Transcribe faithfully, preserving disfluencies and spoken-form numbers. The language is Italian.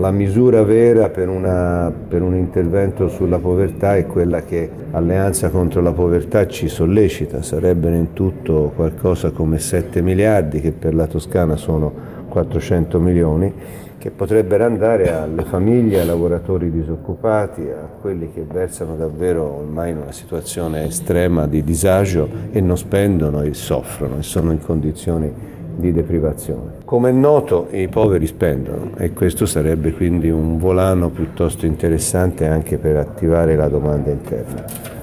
la misura vera per, una, per un intervento sulla povertà è quella che Alleanza contro la Povertà ci sollecita, sarebbero in tutto qualcosa come sette miliardi, che per la Toscana sono quattrocento milioni, che potrebbero andare alle famiglie, ai lavoratori disoccupati, a quelli che versano davvero ormai in una situazione estrema di disagio e non spendono e soffrono e sono in condizioni di deprivazione. Come è noto, i poveri spendono e questo sarebbe quindi un volano piuttosto interessante anche per attivare la domanda interna.